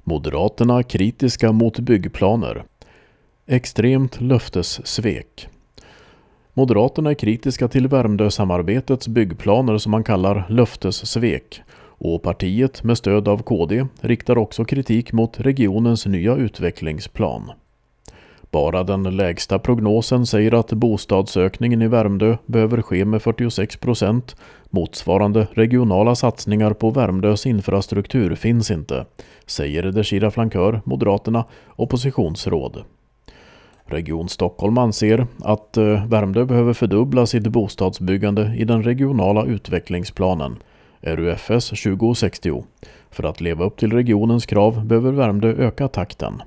Moderaterna kritiska mot byggplaner. Extremt löftessvek. Moderaterna är kritiska till Värmdö-samarbetets byggplaner som man kallar löftessvek, och partiet med stöd av KD riktar också kritik mot regionens nya utvecklingsplan. Bara den lägsta prognosen säger att bostadsökningen i Värmdö behöver ske med 46%. Motsvarande regionala satsningar på Värmdös infrastruktur finns inte, säger Deshira Flankör, Moderaterna, oppositionsråd. Region Stockholm anser att Värmdö behöver fördubbla sitt bostadsbyggande i den regionala utvecklingsplanen, RUFS 2060. För att leva upp till regionens krav behöver Värmdö öka takten.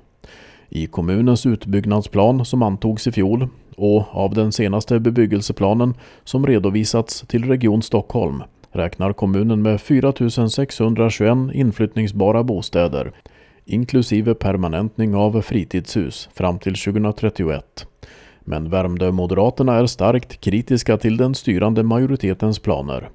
I kommunens utbyggnadsplan som antogs i fjol och av den senaste bebyggelseplanen som redovisats till Region Stockholm räknar kommunen med 4 621 inflyttningsbara bostäder, inklusive permanentning av fritidshus fram till 2031. Men Värmdö-moderaterna är starkt kritiska till den styrande majoritetens planer.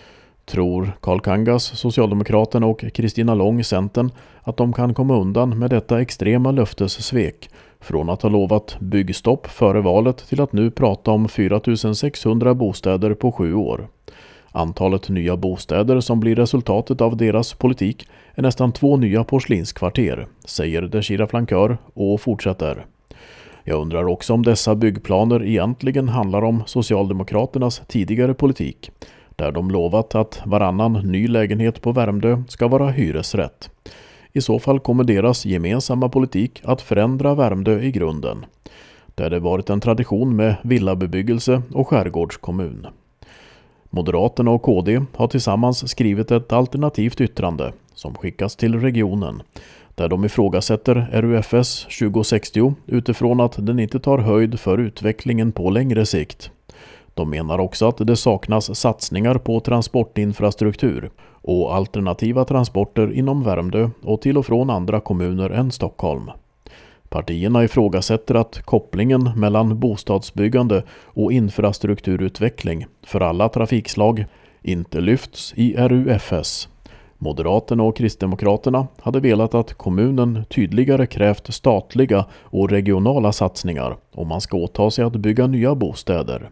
Tror Carl Kangas, Socialdemokraterna, och Kristina Lång, Centern, att de kan komma undan med detta extrema löftessvek från att ha lovat byggstopp före valet till att nu prata om 4 600 bostäder på 7 år? Antalet nya bostäder som blir resultatet av deras politik är nästan 2 nya porslinskvarter, säger Deshira Flankör och fortsätter. Jag undrar också om dessa byggplaner egentligen handlar om Socialdemokraternas tidigare politik, där de lovat att varannan ny lägenhet på Värmdö ska vara hyresrätt. I så fall kommer deras gemensamma politik att förändra Värmdö i grunden, där det varit en tradition med villabebyggelse och skärgårdskommun. Moderaterna och KD har tillsammans skrivit ett alternativt yttrande som skickas till regionen, där de ifrågasätter RUFS 2060 utifrån att den inte tar höjd för utvecklingen på längre sikt. De menar också att det saknas satsningar på transportinfrastruktur och alternativa transporter inom Värmdö och till och från andra kommuner än Stockholm. Partierna ifrågasätter att kopplingen mellan bostadsbyggande och infrastrukturutveckling för alla trafikslag inte lyfts i RUFS. Moderaterna och Kristdemokraterna hade velat att kommunen tydligare krävt statliga och regionala satsningar om man ska åta sig att bygga nya bostäder.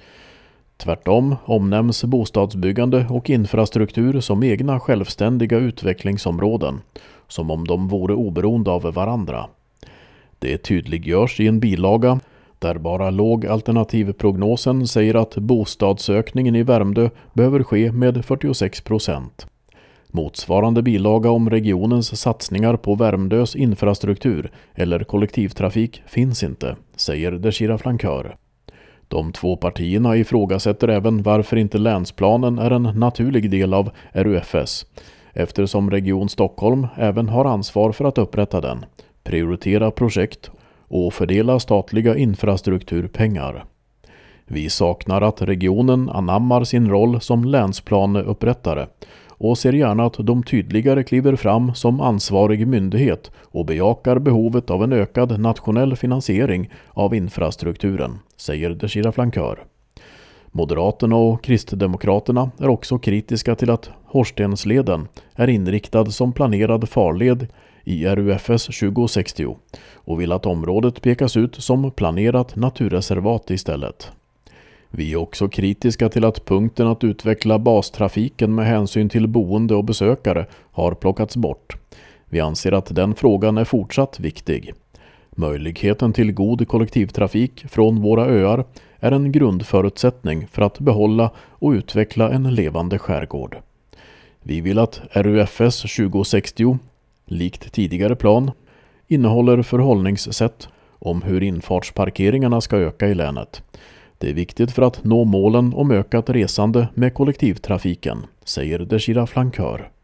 Tvärtom omnämns bostadsbyggande och infrastruktur som egna självständiga utvecklingsområden, som om de vore oberoende av varandra. Det tydliggörs i en bilaga där bara lågalternativprognosen säger att bostadsökningen i Värmdö behöver ske med 46%. Motsvarande bilaga om regionens satsningar på Värmdös infrastruktur eller kollektivtrafik finns inte, säger Deshira Flankör. De två partierna ifrågasätter även varför inte länsplanen är en naturlig del av RUFS, eftersom Region Stockholm även har ansvar för att upprätta den, prioritera projekt och fördela statliga infrastrukturpengar. Vi saknar att regionen anammar sin roll som länsplaneupprättare och ser gärna att de tydligare kliver fram som ansvarig myndighet och bejakar behovet av en ökad nationell finansiering av infrastrukturen, säger Deshira Flankör. Moderaterna och Kristdemokraterna är också kritiska till att Horstensleden är inriktad som planerad farled i RUFS 2060 och vill att området pekas ut som planerat naturreservat istället. Vi är också kritiska till att punkten att utveckla bastrafiken med hänsyn till boende och besökare har plockats bort. Vi anser att den frågan är fortsatt viktig. Möjligheten till god kollektivtrafik från våra öar är en grundförutsättning för att behålla och utveckla en levande skärgård. Vi vill att RUFS 2060, likt tidigare plan, innehåller förhållningssätt om hur infartsparkeringarna ska öka i länet. Det är viktigt för att nå målen om ökat resande med kollektivtrafiken, säger Deshira Flankör.